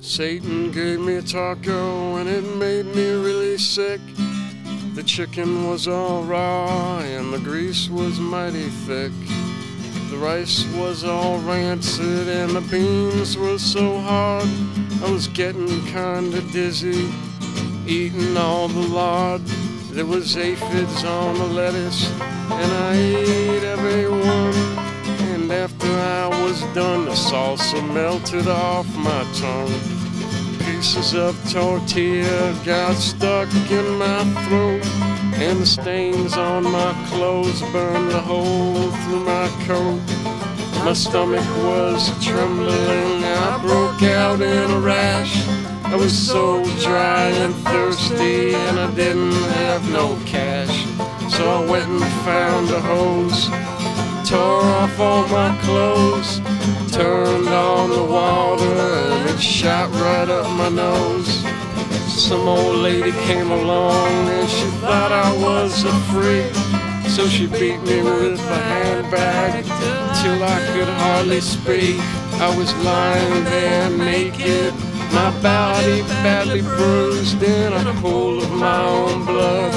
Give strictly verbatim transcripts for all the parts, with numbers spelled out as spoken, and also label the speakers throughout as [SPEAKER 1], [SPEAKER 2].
[SPEAKER 1] Satan gave me a taco and it made me really sick. The chicken was all raw and the grease was mighty thick. The rice was all rancid and the beans were so hard. I was getting kinda dizzy, eating all the lard. There was aphids on the lettuce and I ate every one. And after I was done, the salsa melted off my tongue. Pieces of tortilla got stuck in my throat, and the stains on my clothes burned a hole through my coat. My stomach was trembling, I broke out in a rash. I was so dry and thirsty and I didn't have no cash. So I went and found a hose, tore off all my clothes, turned on the water and it shot right up my nose. Some old lady came along and she thought I was a freak, so she beat me with a handbag till I could hardly speak. I was lying there naked, my body badly bruised in a pool of my own blood,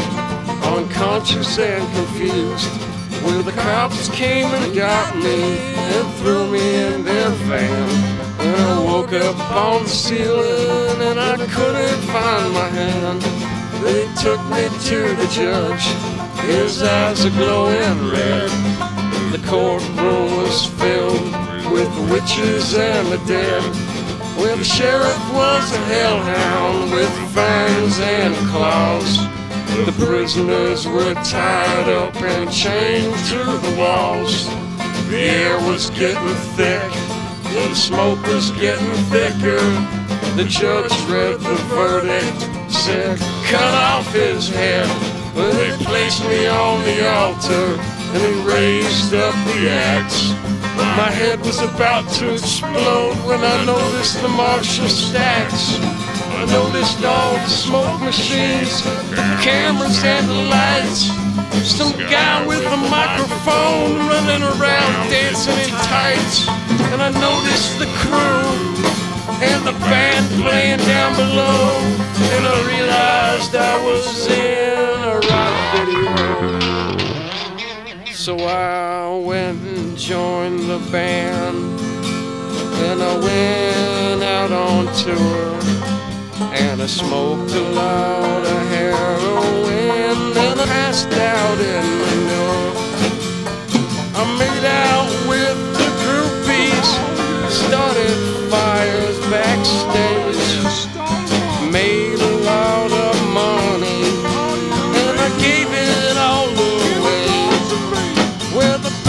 [SPEAKER 1] unconscious and confused. Well, the cops came and got me and threw me in their van. And I woke up on the ceiling and I couldn't find my hand. They took me to the judge, his eyes are glowing red. The courtroom was filled with witches and the dead. Well, the sheriff was a hellhound with fangs and claws. The prisoners were tied up and chained to the walls. The air was getting thick, the smoke was getting thicker. The judge read the verdict, said, cut off his head. Well, they placed me on the altar and he raised up the axe. My head was about to explode when I noticed the Marshall stacks. I noticed all the smoke machines, the cameras and the lights. Some guy with a microphone running around dancing in tights. And I noticed the crew and the band playing down below. And I realized I was in a rock video. So I went and joined the band, and I went out on tour. And I smoked a lot of heroin and I passed out in manure. I made out with the groupies, started fires backstage, made a lot of money and I gave it all away. Well, the